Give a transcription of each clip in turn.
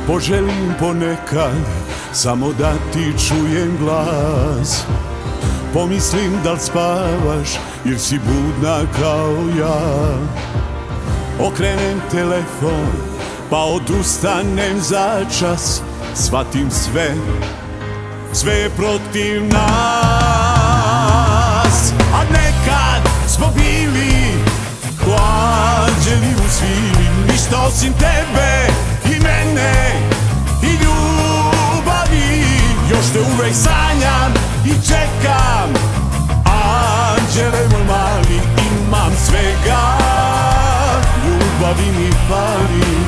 Poželim ponekad samo da ti čujem glas. Pomislim da li spavaš ili si budna kao ja. Okrenem telefon pa odustanem za čas. Shvatim sve je protiv nas. A nekad smo bili ko anđeli u svili. Ništa osim tebe i mene i ljubavi. Još te uvek sanjam i čekam. Anđele moj mali, imam svega, ljubavi mi fali.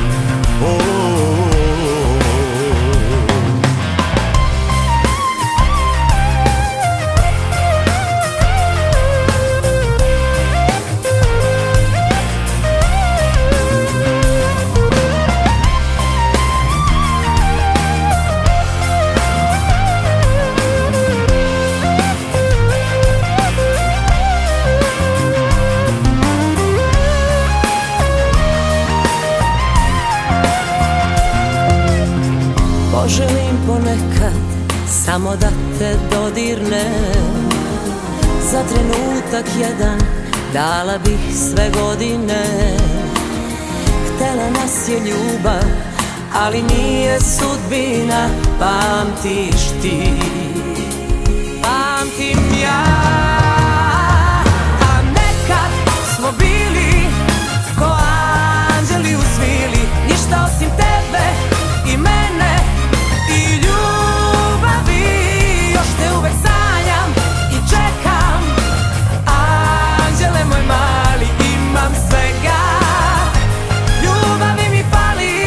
Poželim ponekad samo da te dodirnem. Za trenutak jedan dala bih sve godine. Htela nas je ljubav, ali nije sudbina. Pamtiš ti, pamtim ja. A nekad smo bili ko anđeli u svili. Ništa osim tebe i mene i ljubavi. Još te uvek sanjam i čekam. Anđele moj mali, imam svega, ljubavi mi fali.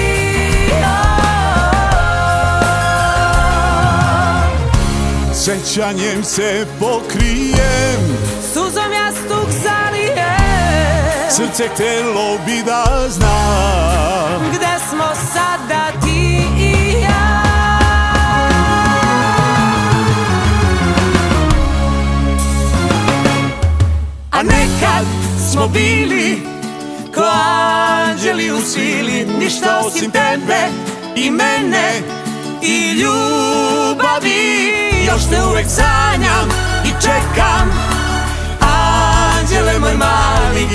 Sećanjem se pokrijem, suzom jastuk zalijem. srce htelo bi da znam gde smo sada ti i ja. A nekad smo bili ko anđeli u svili. Ništa osim tebe i mene i ljubavi. Još te uvek sanjam i čekam. Anđele moj mali,